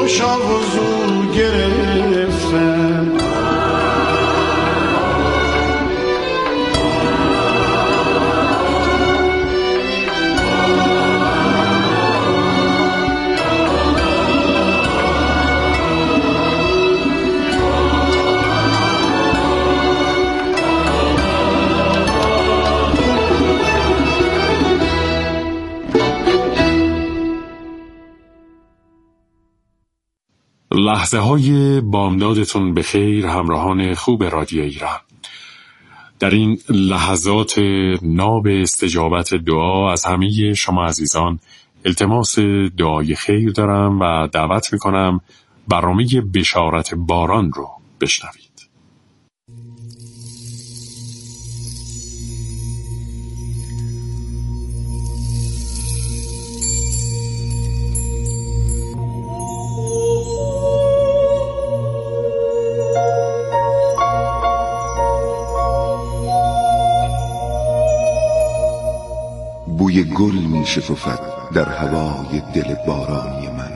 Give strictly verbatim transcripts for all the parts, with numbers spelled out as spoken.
شاه و زور گرفتن. لحظه های بامدادتون به خیر همراهان خوب رادیو ایران. در این لحظات ناب استجابت دعا از همه شما عزیزان التماس دعای خیر دارم و دعوت میکنم برنامه بشارت باران رو بشنوید. بوی گل می شکفد در هوای دل بارانی من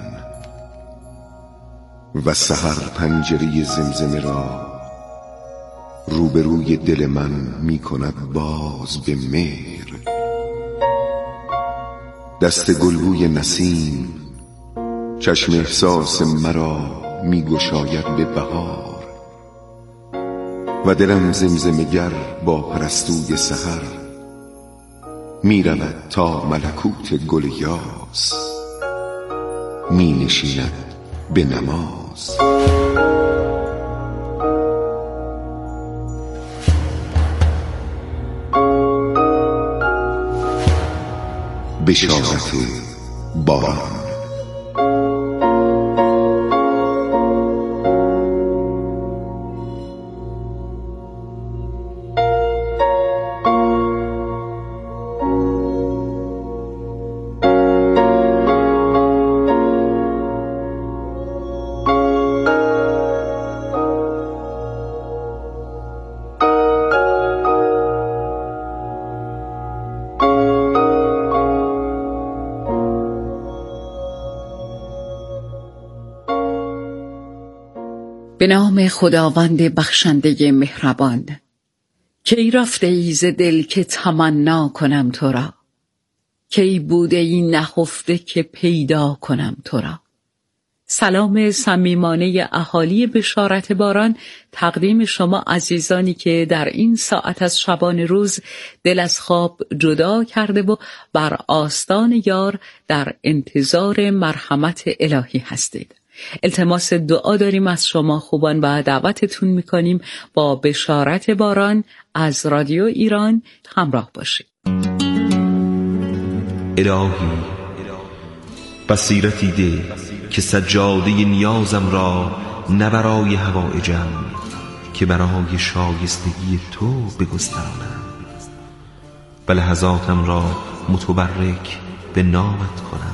و سحر پنجره زمزمه را روبروی دل من می کند باز به مهر. دست گلبوی نسیم چشم احساس مرا می گشاید به بهار و دلم زمزمه گر با پرستوی سحر می رود تا ملکوت گل یاس می نشیند به نماز. بشارت باران. به نام خداوند بخشنده مهربان. کی رفته ای ز دل که تمنا کنم تو را، کی بوده ای نهفته که پیدا کنم تو را. سلام صمیمانه اهالی بشارت باران تقدیم شما عزیزانی که در این ساعت از شبان روز دل از خواب جدا کرده و بر آستان یار در انتظار مرحمت الهی هستید. التماس دعا داریم از شما خوبان و دعوتتون میکنیم با بشارت باران از رادیو ایران همراه باشید. الهی بصیرتی ده که سجاده نیازم را نه برای حوائجم که برای شایستگی تو بگسترانم و لحظاتم را متبرک به نامت کنم.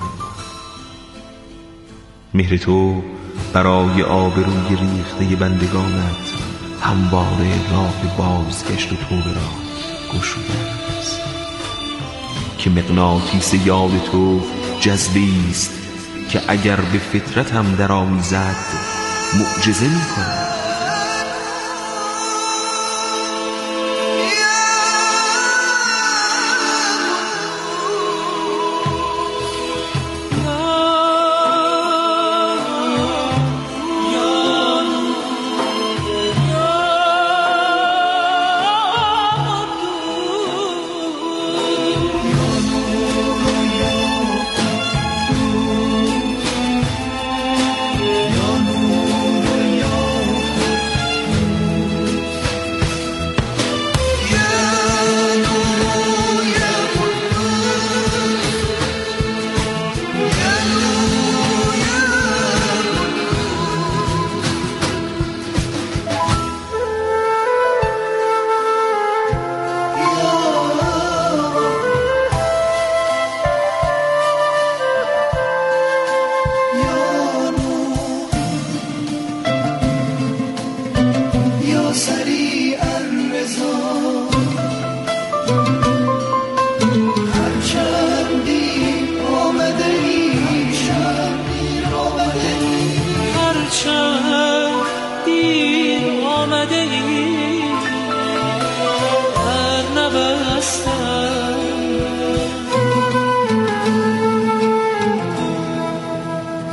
مهر تو برای آبروی ریخته بندگانت همواره راه بازگشت و توبه را گشوده است که مغناطیس یاد تو جذبی است که اگر به فطرتم در آمیزد معجزه می کند.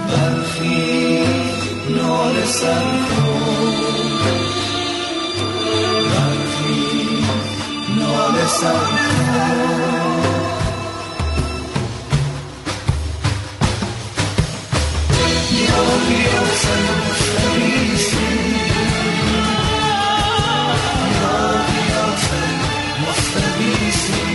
برخی نال سر کن، برخی نال سر کن. یا بیا سر مستویسی، یا بیا سر مستویسی.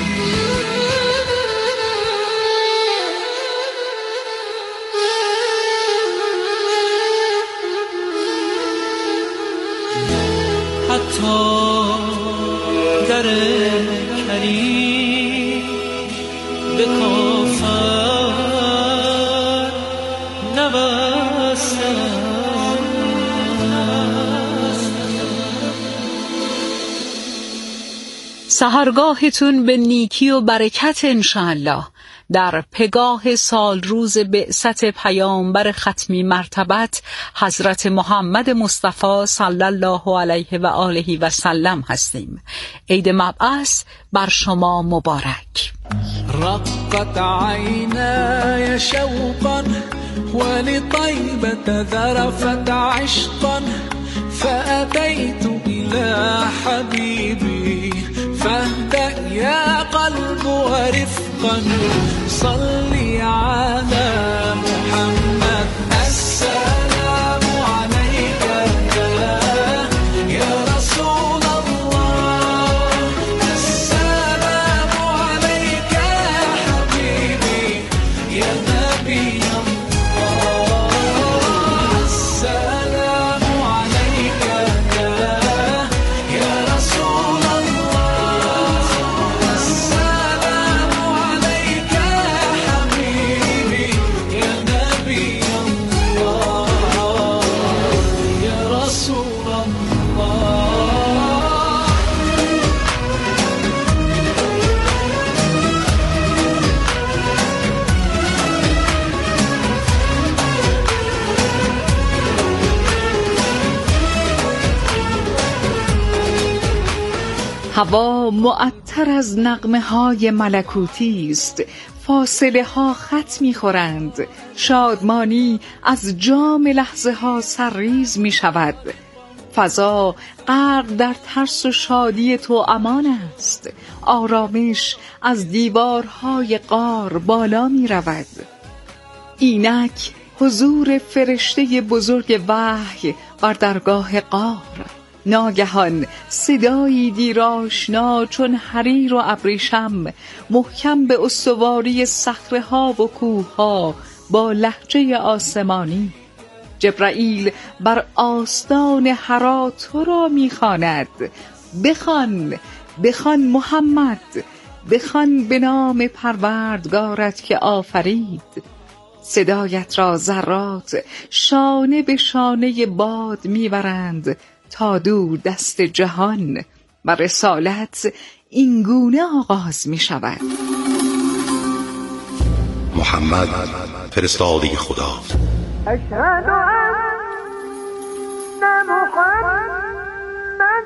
حتی در کریم به کافر نبستم. سحرگاهتون به نیکی و برکت انشاءالله. در پگاه سال روز بعثت پیامبر ختمی مرتبت حضرت محمد مصطفی صلی الله علیه و آله و سلم هستیم. عید مبعث بر شما مبارک. رقت عینای شوقا ولطیبة ذرفت عشقا فأتيت إلى حبيبي فاهدأ يا قلب ورفقا صلي على محمد. السلام عليك يا رسول الله، السلام عليك يا حبيبي يا نبي الله، السلام عليك يا رسول الله، السلام عليك يا حبيبي يا نبي الله يا رسول الله. هوا معطر از نغمه های ملکوتی است، فاصله ها خط می خورند، شادمانی از جام لحظه ها سرریز می شود. فضا غرق در ترس و شادی تو امان است، آرامش از دیوارهای غار بالا می رود. اینک حضور فرشته بزرگ وحی بر درگاه غار. ناگهان صدایی دیرآشنا چون حریر و ابریشم محکم به استواری صخره‌ها و کوه‌ها با لهجه آسمانی. جبرائیل بر آستان حرا تو را می‌خواند. بخوان بخوان محمد، بخوان به نام پروردگارت که آفرید. صدایت را ذرات شانه به شانه باد میبرند تا دور دست جهان و رسالت اینگونه آغاز می شود. محمد فرستاده خدا. اشهد ان محمد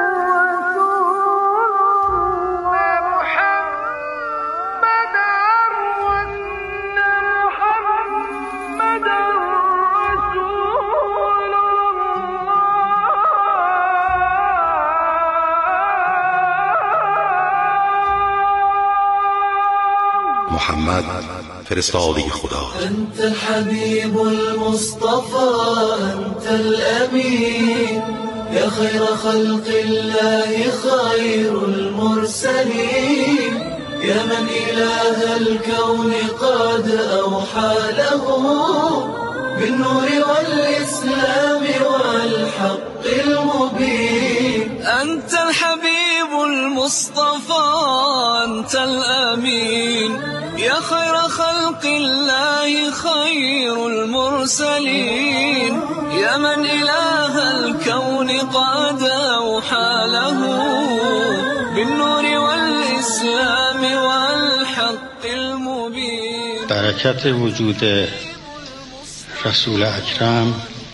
محمد فرستاده خدا. انت الحبيب المصطفى انت الامين يا خير خلق الله خير المرسلين يا من اله الكون قد اوحى له بالنور والاسلام والحق المبين. انت الحبيب المصطفى انت الامين يا خير خلق الله خير المرسلين يا من إله الكون قد أوحى له بالنور والإسلام والحق المبين. برکت وجود رسول اکرم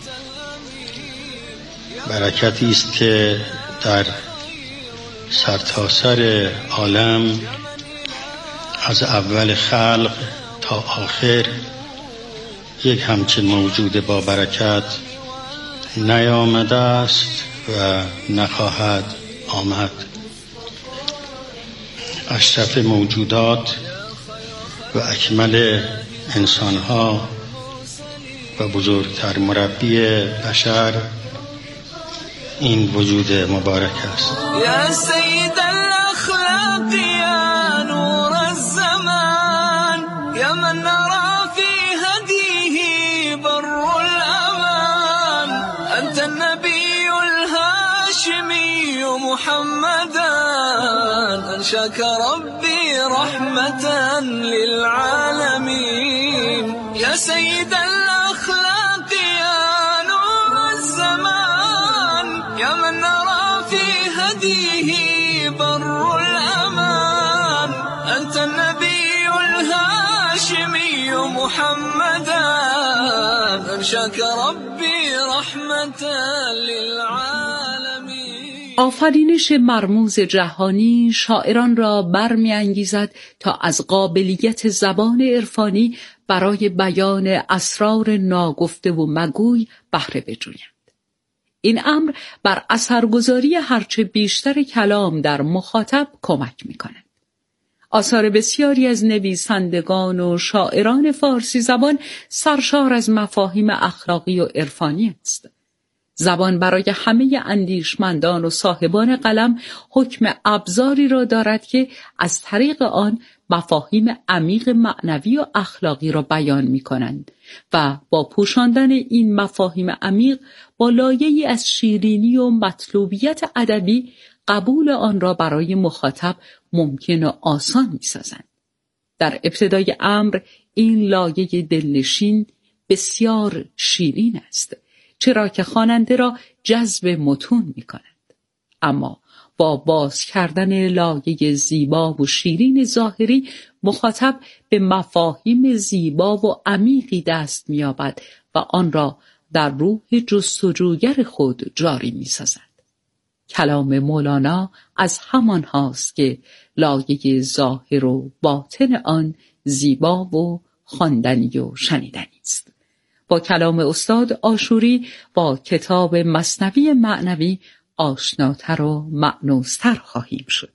برکتی است که در سرتاسر عالم از اول خلق تا آخر یک همچین موجود با برکت نیامده است و نخواهد آمد. اشرف موجودات و اکمل انسانها و بزرگتر مربی بشر این وجود مبارک است. یا سید الاخلاق یا نور الزمان یا من نرى في هديه بر الامان انت النبي الهاشمي محمدا انشاك ربي رحمة للعالمين يا سيد الاخلاق يا نور الزمان يا من نرى في هديه بر الامان انت النبي الهاشمي محمدا انشاك ربي رحمة للعالمین. آفرینش مرموز جهانی شاعران را برمی‌انگیزد تا از قابلیت زبان عرفانی برای بیان اسرار ناگفته و مگوی بهره بجویند. این امر بر اثرگذاری هرچه بیشتر کلام در مخاطب کمک می‌کند. آثار بسیاری از نویسندگان و شاعران فارسی زبان سرشار از مفاهیم اخلاقی و عرفانی است. زبان برای همه اندیشمندان و صاحبان قلم حکم ابزاری را دارد که از طریق آن مفاهیم عمیق معنوی و اخلاقی را بیان می کنند و با پوشاندن این مفاهیم عمیق با لایه‌ای از شیرینی و مطلوبیت ادبی قبول آن را برای مخاطب ممکن و آسان می سازند. در ابتدای امر این لایه دلنشین بسیار شیرین است، چرا که خواننده را جذب متون می کند. اما با باز کردن لایه زیبا و شیرین ظاهری مخاطب به مفاهیم زیبا و عمیقی دست می یابد و آن را در روح جستجوگر خود جاری می سازد. کلام مولانا از همان هاست که لایه ظاهر و باطن آن زیبا و خواندنی و شنیدنی است. با کلام استاد عاشوری با کتاب مثنوی معنوی آشناتر و مأنوستر خواهیم شد.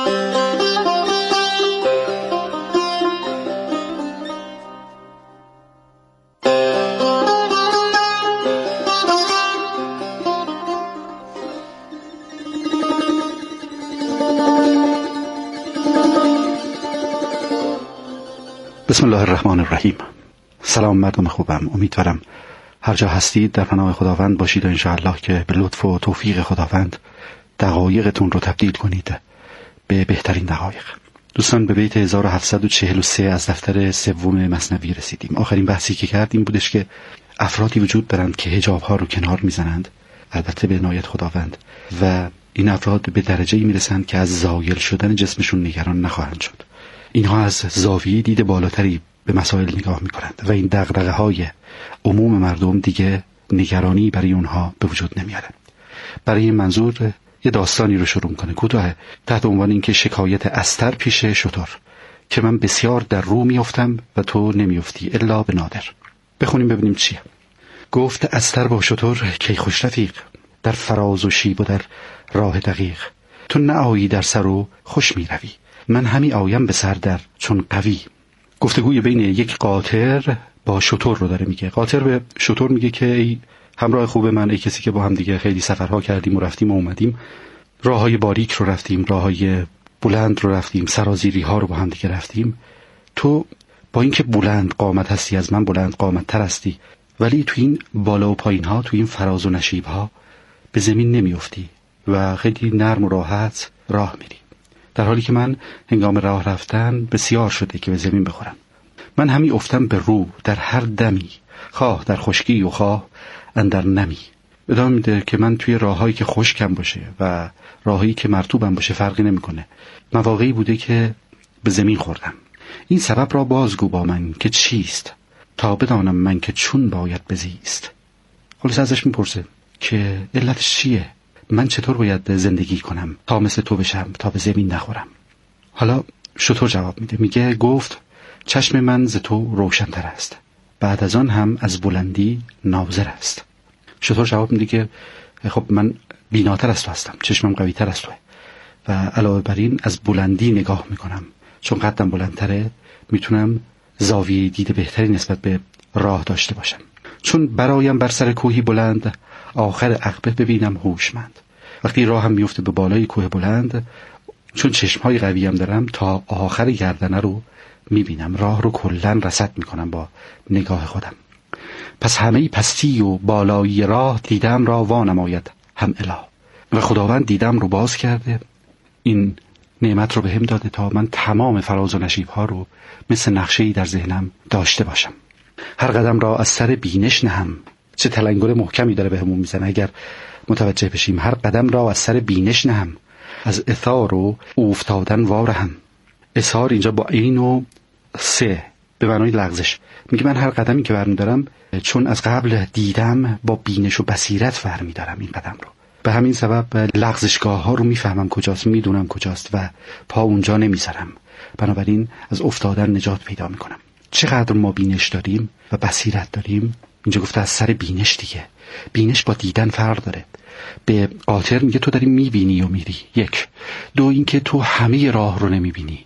بسم الله الرحمن الرحیم. سلام مردم خوبم، امیدوارم هر جا هستید در پناه خداوند باشید و انشاءالله که به لطف و توفیق خداوند دقایقتون رو تبدیل کنید به بهترین دقایق. دوستان، به بیت هزار و هفتصد و چهل و سه از دفتر سوم مثنوی رسیدیم. آخرین بحثی که کردیم بودش که افرادی وجود دارند که حجاب ها رو کنار میزنند، البته به عنایت خداوند، و این افراد به درجه‌ای میرسند که از زایل شدن جسمشون نگران نخواهند شد. اینها از زاویه دید بالاتری به مسائل نگاه میکنند و این دغدغه های عموم مردم دیگه نگرانی برای اونها به وجود نمیاره. برای این منظور یه داستانی رو شروع کنه کوتاه تحت عنوان اینکه شکایت استر پیش شتر، که من بسیار در رو میافتم و تو نمیافتی الا به نادر. بخونیم ببینیم چیه. گفت استر با شتر کی خوش رفیق، در فراز و شیب و در راه دقیق. تو نه آیی در سر و خوش میروی، من همی آیم به سر در چون قوی. گفتگوی بین یک قاطر با شتر رو داره میگه. قاطر به شتر میگه که ای همراه خوب من، ای کسی که با هم دیگه خیلی سفرها کردیم و رفتیم و اومدیم، راههای باریک رو رفتیم، راههای بلند رو رفتیم، سرازیری ها رو با هم دیگه رفتیم. تو با اینکه بلند قامت هستی، از من بلند قامت تر هستی، ولی تو این بالا و پایین ها، تو این فراز و نشیب ها به زمین نمیافتی و خیلی نرم و راحت راه میری، در حالی که من هنگام راه رفتن بسیار شده که به زمین بخورم. من همی افتم به رو در هر دمی، خواه در خشکی و خواه اندر نمی. ادامه میده که من توی راههایی که خشکم باشه و راههایی که مرطوبم باشه فرقی نمیکنه. مواقعی بوده که به زمین خوردم. این سبب را بازگو با من که چیست، تا بدانم من که چون باید بزیست. خلاص ازش میپرسه که علتش چیه، من چطور باید زندگی کنم تا مثل تو بشم، تا به زمین نخورم. حالا شتر جواب میده، میگه گفت چشم من ز تو روشن‌تر است، بعد از آن هم از بلندی ناظر است. شطور جواب میده که خب من بیناتر از تو هستم، چشمم قوی تر از توه و علاوه بر این از بلندی نگاه میکنم، چون قدم بلندتره میتونم زاویه دید بهتری نسبت به راه داشته باشم. چون برایم بر سر کوهی بلند، آخر عقبه ببینم هوشمند. وقتی راهم میفته به بالای کوه بلند، چون چشمهای قویم دارم تا آخر گردنه رو میبینم، راه رو کلن رصد میکنم با نگاه خودم. پس همه پستی و بالایی راه دیدم را وانماید هم اله. و خداوند دیدم رو باز کرده، این نعمت رو به هم داده تا من تمام فراز و نشیب ها رو مثل نقشه‌ای در ذهنم داشته باشم. هر قدم را از سر بینش نهم. چه تلنگر محکمی داره به همون میزنه اگر متوجه بشیم. هر قدم را از سر بینش نهم، از اثار و افتادن وارهم. اثار اینجا با عین و سه به معنای لغزش. میگه من هر قدمی که برمیدارم چون از قبل دیدم با بینش و بصیرت برمیدارم این قدم رو، به همین سبب لغزشگاه ها رو میفهمم کجاست، میدونم کجاست و پا اونجا نمیذارم. بنابراین از افتادن نجات پیدا میکنم. چقدر ما بینش داریم و بصیرت داریم؟ اینجا گفته از سر بینش دیگه. بینش با دیدن فرق داره. به قاطر میگه تو داری میبینی و میری، یک. دو اینکه تو همه راه رو نمیبینی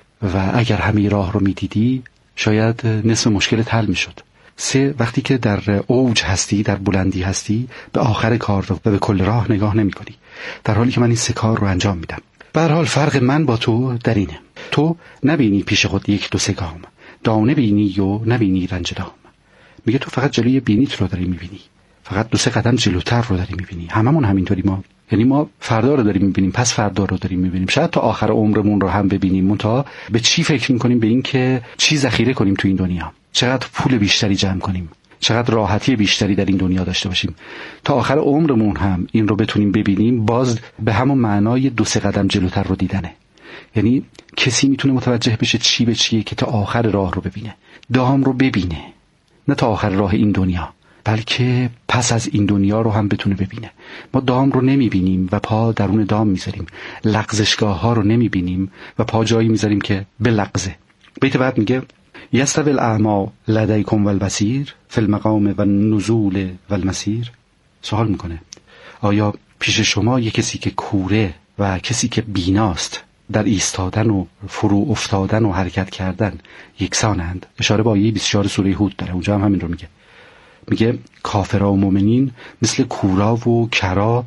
و اگر همه راه رو میدیدی شاید نصف مشکلت حل میشد. سه، وقتی که در اوج هستی، در بلندی هستی، به آخر کار رو و به کل راه نگاه نمی کنی، در حالی که من این سه کار رو انجام میدم. به هر حال فرق من با تو در اینه، تو نبینی پیش خود یک دو سه گام، دانه بینی و نبینی رنج دام. میگه تو فقط جلوی بینیت رو داری میبینی، فقط دو سه قدم جلوتر رو داری میبینی. هممون همینطوری، ما یعنی ما فردا رو داریم میبینیم، پس فردا رو داریم میبینیم، شاید تا آخر عمرمون رو هم ببینیم. منتها به چی فکر میکنیم؟ به این که چی ذخیره کنیم تو این دنیا، چقدر پول بیشتری جمع کنیم، چقدر راحتی بیشتری در این دنیا داشته باشیم. تا آخر عمرمون هم این رو بتونیم ببینیم، باز به همون معنای دو سه قدم جلوتر رو دیدنه. یعنی کسی میتونه متوجه بشه چی به چیه که تا آخر راه رو ببینه، دام رو ببینه، نه تا آخر راه این دنیا بلکه پس از این دنیا رو هم بتونه ببینه. ما دام رو نمیبینیم و پا درون دام میذاریم، لغزشگاه ها رو نمیبینیم و پا جایی میذاریم که بلغزه. بیت بعد میگه یستوی الاعمی لدیکم والبصیر فی المقام و النزول والمسیر. سوال میکنه آیا پیش شما یک کسی که کوره و کسی که بیناست در ایستادن و فرو افتادن و حرکت کردن یکسانند؟ اشاره با آیه بیست و چهار سوره هود داره، اونجا هم همین رو میگه. میگه کافرها و مؤمنین مثل کورا و کرا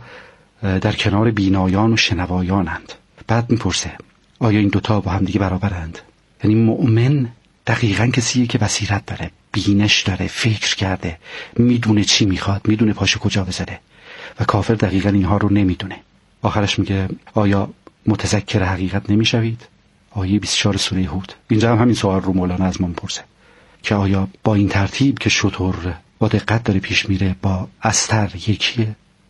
در کنار بینایان و شنوایانند. بعد میپرسه آیا این دوتا با هم دیگه برابرند؟ یعنی مؤمن دقیقاً کسیه که بصیرت داره، بینش داره، فکر کرده، میدونه چی میخواد، میدونه پاشو کجا بذاره، و کافر دقیقاً اینها رو نمیدونه. آخرش میگه آیا متذکر حقیقت نمیشوید؟ آیه بیست و چهار سوره هود. اینجا هم همین سوال رو مولانا از ما میپرسه که آیا با این ترتیب که شطور با دقت داره پیش میره با استر یکیه؟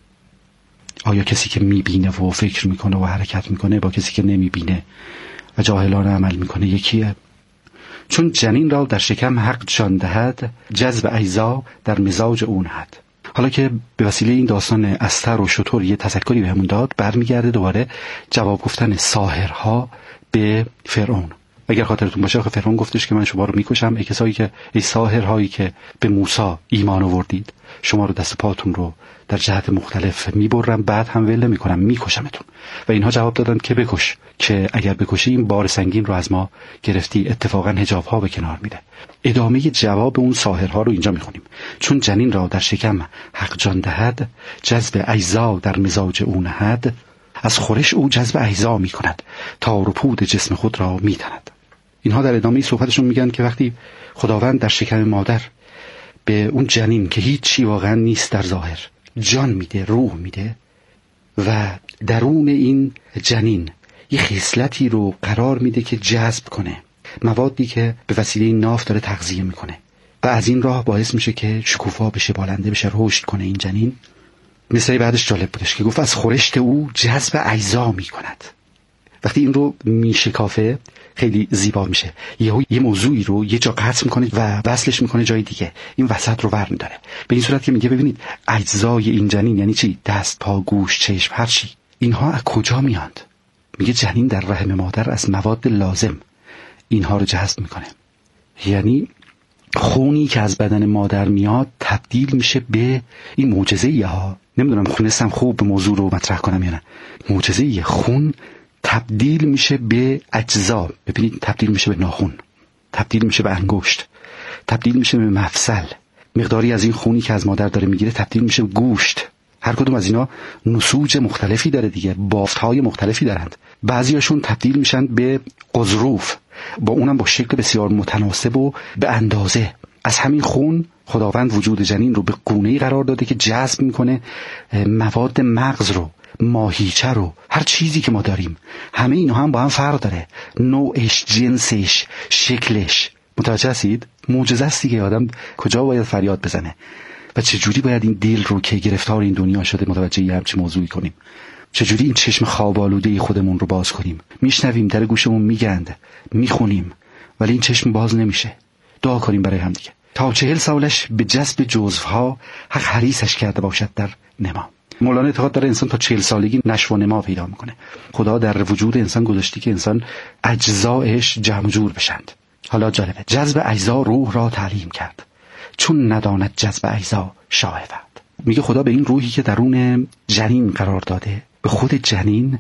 آیا کسی که میبینه و فکر میکنه و حرکت میکنه با کسی که نمیبینه و جاهلانه عمل میکنه یکیه؟ چون جنین را در شکم حق جان دهد، جذب اجزا در مزاج اون حد. حالا که به وسیله این داستان استر و شطور یه تذکری بهمون داد، برمیگرده دوباره جواب گفتن ساحرها به فرعون. اگر خاطرتون باشه فرعون گفتش که من شما رو میکشم، ای کسایی که ای ساحرهایی که به موسی ایمان آوردید، شما رو دست پاتون رو در جهت مختلف میبرم، بعد هم ول نمیکنم، میکشمتون. و اینها جواب دادن که بکش، که اگر بکشی این بار سنگین رو از ما گرفتی، اتفاقا حجاب ها به کنار میره. ادامه جواب اون ساحرها رو اینجا میخونیم. چون جنین را در شکم حق جان دهد، جذب اجزا در مزاج اون حد. از خورش او جذب اجزا میکند، تار و پود جسم خود را میتند. اینها در ادامه صحبتشون میگن که وقتی خداوند در شکم مادر به اون جنین که هیچ چی واقعا نیست در ظاهر جان میده، روح میده، و درون این جنین یه خصلتی رو قرار میده که جذب کنه موادی که به وسیله این ناف داره تغذیه میکنه، و از این راه باعث میشه که شکوفا بشه، بالنده بشه، رشد کنه این جنین. مثل بعدش جالب بودش که گفت از خورشت او جذب اجزا میکند. وقتی این رو میشکافه خیلی زیبا میشه، یه یه موضوعی رو یه جا قطع میکنه و وصلش میکنه جای دیگه، این وسط رو ور میداره. به این صورت که میگه ببینید اجزای این جنین یعنی چی؟ دست، پا، گوش، چشم، هر چی، اینها از کجا میاند؟ میگه جنین در رحم مادر از مواد لازم اینها رو جذب میکنه. یعنی خونی که از بدن مادر میاد تبدیل میشه به این معجزه‌ایه ها. نمیدونم خونستم خوب به موضوع رو مطرح کنم یا نه. معجزه‌ایه. خون تبدیل میشه به اجزا. ببینید، تبدیل میشه به ناخن، تبدیل میشه به انگشت، تبدیل میشه به مفصل. مقداری از این خونی که از مادر داره میگیره تبدیل میشه به گوشت. هر کدوم از اینا نسوج مختلفی داره دیگه، بافت‌های مختلفی دارند. بعضیاشون تبدیل میشن به قضروف، با اونم با شکل بسیار متناسب و به اندازه. از همین خون خداوند وجود جنین رو به گونه‌ای قرار داده که جذب میکنه مواد مغز رو، ماهیچه رو، هر چیزی که ما داریم. همه اینا هم با هم فرق داره، نوعش، جنسش، شکلش. متوجه هستید؟ معجزه است دیگه. آدم کجا باید فریاد بزنه و چجوری باید این دل رو که گرفتار این دنیا شده متوجه یه همچین موضوعی کنیم؟ چجوری این چشم خواب آلوده خودمون رو باز کنیم؟ میشنویم در گوشمون میگند، میخونیم، ولی این چشم باز نمیشه. دعا کنیم برای هم دیگه تا چهل سالش به جذب جزوها حق حریصش کرده باشد در نما. مولانا اعتقاد داره انسان تا چهل سالگی نشو و نما پیدا میکنه. خدا در وجود انسان گذاشتی که انسان اجزایش جمع جور بشند. حالا جالبه، جذب اجزا روح را تعلیم کرد، چون نداند جذب اجزا شاه ورد. میگه خدا به این روحی که درون جنین قرار داده، به خود جنین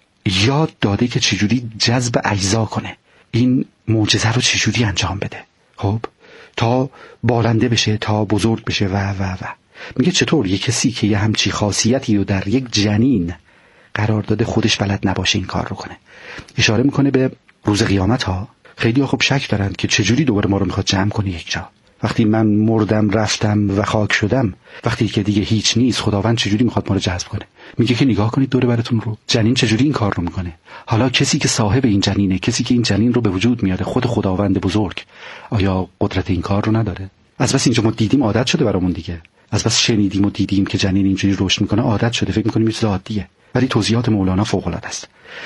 یاد داده که چجوری جذب اجزا کنه، این معجزه رو چجوری انجام بده. خب تا بالنده بشه، تا بزرگ بشه و و و میگه چطور یک کسی که یه همچی خاصیتی رو در یک جنین قرار داده خودش بلد نباشه این کار رو کنه. اشاره میکنه به روز قیامت ها. خیلی ها خب شک دارن که چجوری دوباره ما رو میخواد جمع کنه یک جا. وقتی من مردم رفتم و خاک شدم، وقتی که دیگه هیچ نیست، خداوند چجوری میخواد ما رو جذب کنه؟ میگه که نگاه کنید دور براتون رو، جنین چجوری این کار رو میکنه. حالا کسی که صاحب این جنینه، کسی که این جنین رو به وجود میاره، خود خداوند بزرگ، آیا قدرت این کار رو نداره؟ از بس اینجا ما دیدیم عادت شده برامون دیگه. از بس شنیدیم و دیدیم که جنین اینجوری رشد میکنه، عادت شده، فکر میکنیم یه چیز عادیه. ولی توضیحات مولانا فوق العاده است.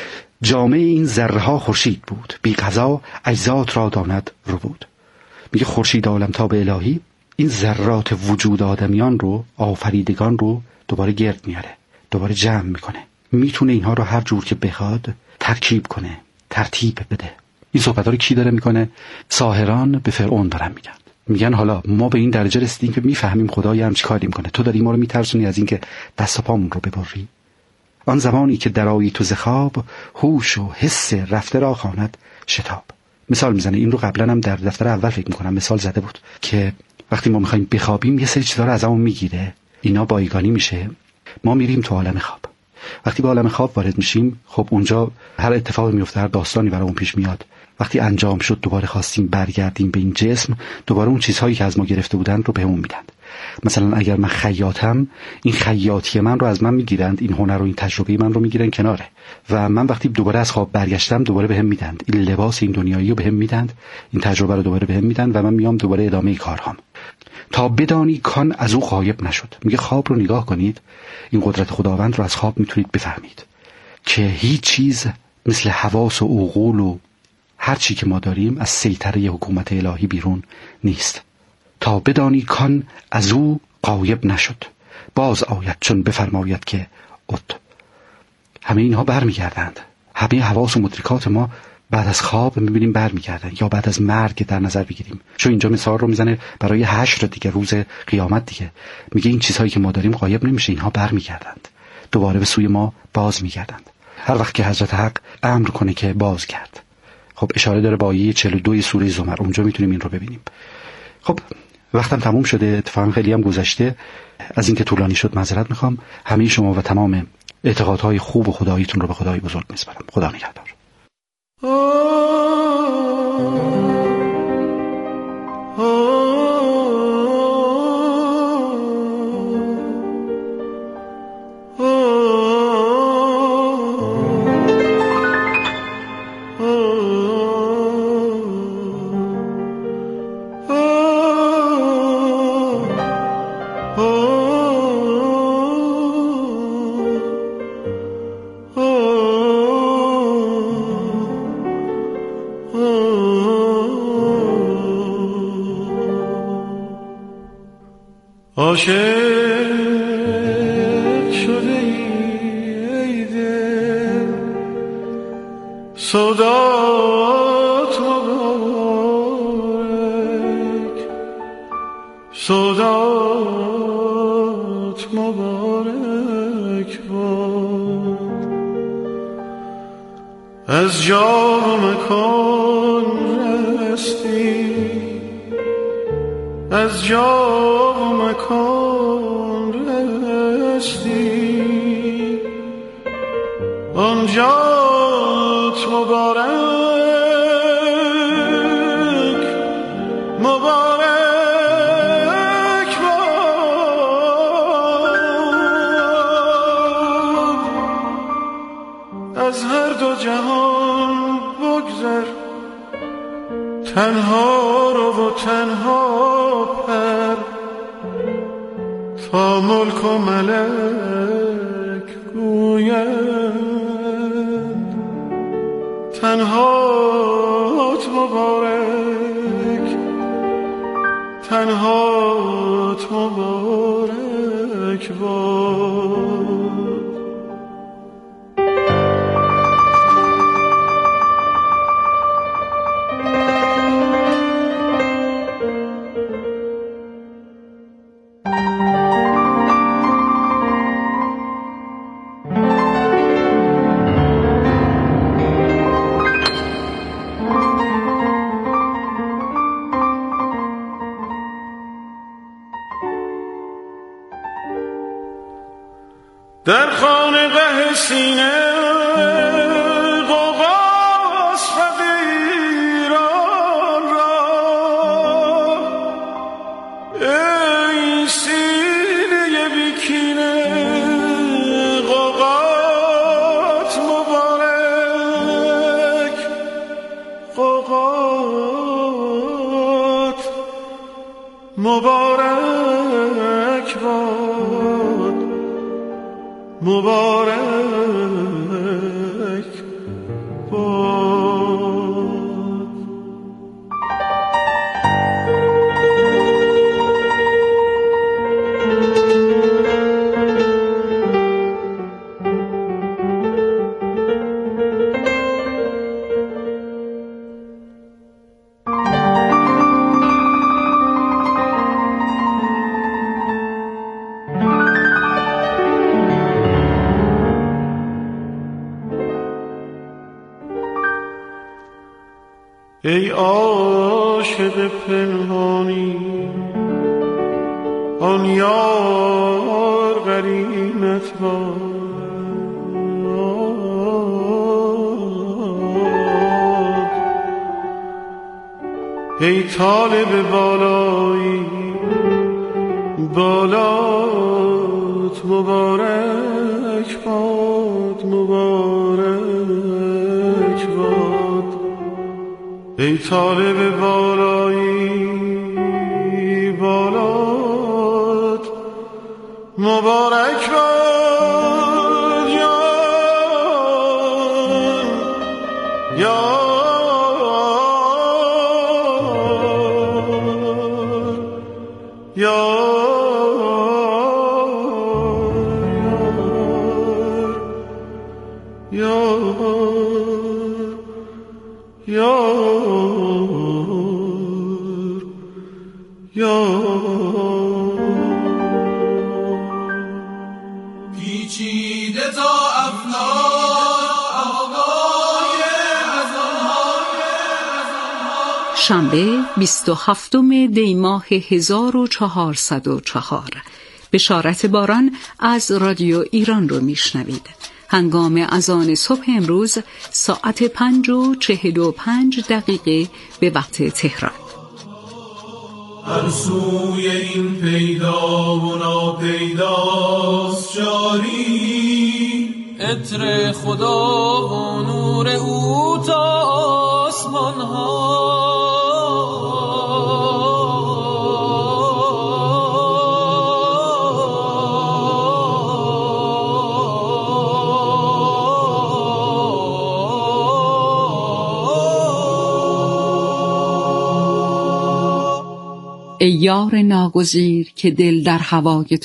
جامعه این ذره ها خورشید بود، بی قضا اجزات را داند رو بود. میگه خورشید عالمتاب الهی این ذرات وجود آدمیان رو، آفریدگان رو دوباره گرد میاره، دوباره جمع میکنه. میتونه اینها رو هر جور که بخواد ترکیب کنه، ترتیب بده. این صحبت رو کی داره میکنه؟ ساحران به فرعون دارن میگن. میگن حالا ما به این درجه رسیدیم که میفهمیم خدا یه همچی کاری میکنه، تو داری ما رو میترسونی از این که دست و پامون رو ببری. آن زمانی که درایی تو ز خواب، هوش و حس رفته را خواند شتاب. مثال میزنه. این رو قبلا هم در دفتر اول فکر میکنم مثال زده بود که وقتی ما میخوایم بخوابیم یه سری چیزا رو ازمون میگیره، اینا بایگانی میشه، ما میریم تو عالم خواب. وقتی به عالم خواب وارد میشیم، خب اونجا هر اتفاقی میفته، هر داستانی برامون پیش میاد. وقتی انجام شد دوباره خواستیم برگردیم به این جسم، دوباره اون چیزهایی که از ما گرفته بودن رو بهمون میدن. مثلا اگر من خیاطم، این خیاطی من رو از من میگیرند، این هنر و این تجربه من رو میگیرن کناره، و من وقتی دوباره از خواب برگشتم دوباره بهم میدن این لباس این دنیایی رو بهم میدن، این تجربه رو دوباره بهم میدن و من میام دوباره ادامه کارهام. تا بدانی کان از او غایب نشد. میگه خواب رو نگاه کنید، این قدرت خداوند رو از خواب میتونید بفهمید که هیچ چیز مثل حواس و عقول و هر چی که ما داریم از سیطره حکومت الهی بیرون نیست. تا بدانی کان از او غایب نشد، باز آید چون بفرماید که اد. همه اینها برمیگردند. همه حواس و مدرکات ما بعد از خواب میبینیم برمیگردن، یا بعد از مرگ در نظر بگیریم. چون اینجا مثال رو میزنه برای حشر دیگه، روز قیامت دیگه. میگه این چیزهایی که ما داریم غایب نمیشه، اینها برمیگردند، دوباره به سوی ما باز میگردند. هر وقت که حضرت حق امر کنه که باز کرد. خب اشاره داره با آیه چهل و دو سوره زمر، اونجا میتونیم این رو ببینیم. خب وقتم تموم شده، اتفاقا خیلی هم گذشته، از اینکه طولانی شد معذرت میخوام. همه شما و تمام اعتقادهای خوب و خداییتون رو به خدای بزرگ میسپارم. خدا نگهدار. عاشق شده ای دل صدات مبارک، مبارک باد. از جا و مکان رستی، از جا و مکان رستی، آنجات مبارک مبارک باد. از هر دو جهان بگذر، تنها رو و تنها پر، تا ملک و ملک گوید تنهات مبارک، تنهات مبارک باد. در خانقه سینه غوغاست فقیران را، ای سینه بیکینه غوغات مبارک، غوغات مبارک باد، مبارک باد. ای عاشق پنهانی، آن یار قرینت باد. ای طالب بالایی، بالات مبارک باد، مبارک باد. ای طالب بالایی، بالات مبارک باد. یا یا یا یا یا پیچیده تا افلاک آقای شنبه بیست و هفتم دی ماه هزار و چهارصد و چهار. بشارت باران از رادیو ایران رو میشنوید. هنگام اذان صبح امروز ساعت پنج و چهل و پنج دقیقه به وقت تهران. هر سوی این پیدا و ناپیداست جاری، عطر خدا و نور او تا آسمان ها. ای یار ناگزیر که دل در هوای